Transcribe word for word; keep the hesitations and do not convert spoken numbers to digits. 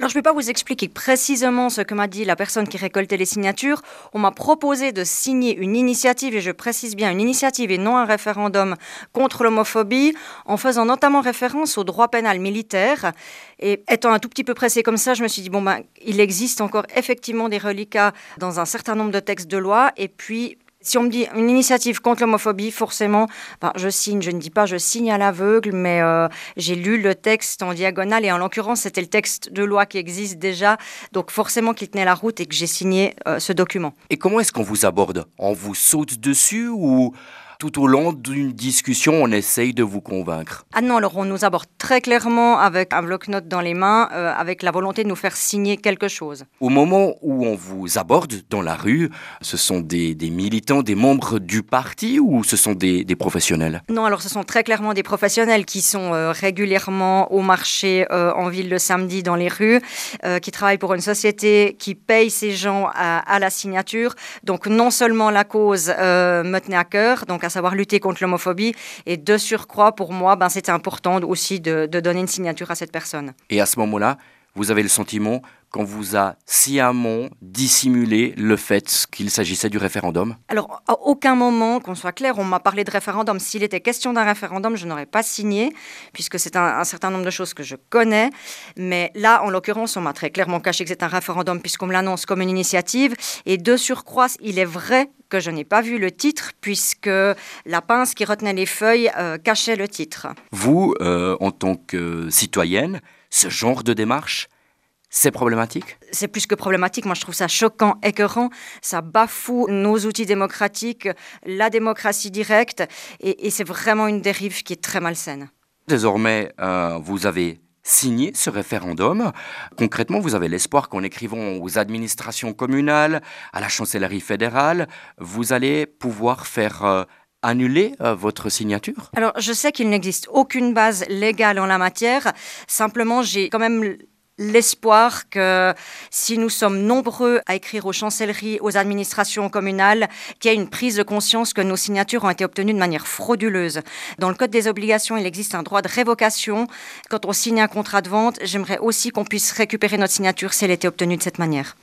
Alors, je ne peux pas vous expliquer précisément ce que m'a dit la personne qui récoltait les signatures. On m'a proposé de signer une initiative, et je précise bien une initiative et non un référendum contre l'homophobie, en faisant notamment référence au droit pénal militaire. Et étant un tout petit peu pressée comme ça, je me suis dit, bon, ben, il existe encore effectivement des reliquats dans un certain nombre de textes de loi. Et puis, si on me dit une initiative contre l'homophobie, forcément, ben, je signe. Je ne dis pas je signe à l'aveugle, mais euh, j'ai lu le texte en diagonale et en l'occurrence, c'était le texte de loi qui existe déjà. Donc forcément qu'il tenait la route et que j'ai signé euh, ce document. Et comment est-ce qu'on vous aborde? On vous saute dessus ou tout au long d'une discussion, on essaye de vous convaincre? Ah non, alors on nous aborde très clairement avec un bloc-notes dans les mains, euh, avec la volonté de nous faire signer quelque chose. Au moment où on vous aborde dans la rue, ce sont des, des militants, des membres du parti ou ce sont des, des professionnels? Non, alors ce sont très clairement des professionnels qui sont euh, régulièrement au marché euh, en ville le samedi dans les rues, euh, qui travaillent pour une société qui paye ces gens à, à la signature. Donc non seulement la cause euh, me tenait à cœur, donc à savoir lutter contre l'homophobie, et de surcroît, pour moi, ben, c'était important aussi de, de donner une signature à cette personne. Et à ce moment-là, vous avez le sentiment qu'on vous a sciemment dissimulé le fait qu'il s'agissait du référendum? Alors, à aucun moment, qu'on soit clair, on m'a parlé de référendum. S'il était question d'un référendum, je n'aurais pas signé, puisque c'est un, un certain nombre de choses que je connais. Mais là, en l'occurrence, on m'a très clairement caché que c'est un référendum, puisqu'on me l'annonce comme une initiative. Et de surcroît, il est vrai que je n'ai pas vu le titre, puisque la pince qui retenait les feuilles euh, cachait le titre. Vous, euh, en tant que citoyenne, ce genre de démarche, c'est problématique? C'est plus que problématique. Moi, je trouve ça choquant, écœurant. Ça bafoue nos outils démocratiques, la démocratie directe. Et, et c'est vraiment une dérive qui est très malsaine. Désormais, euh, vous avez signé ce référendum. Concrètement, vous avez l'espoir qu'en écrivant aux administrations communales, à la chancellerie fédérale, vous allez pouvoir faire euh, annuler euh, votre signature? Alors, je sais qu'il n'existe aucune base légale en la matière. Simplement, j'ai quand même l'espoir que si nous sommes nombreux à écrire aux chancelleries, aux administrations communales, qu'il y ait une prise de conscience que nos signatures ont été obtenues de manière frauduleuse. Dans le Code des obligations, il existe un droit de révocation. Quand on signe un contrat de vente, j'aimerais aussi qu'on puisse récupérer notre signature si elle était obtenue de cette manière.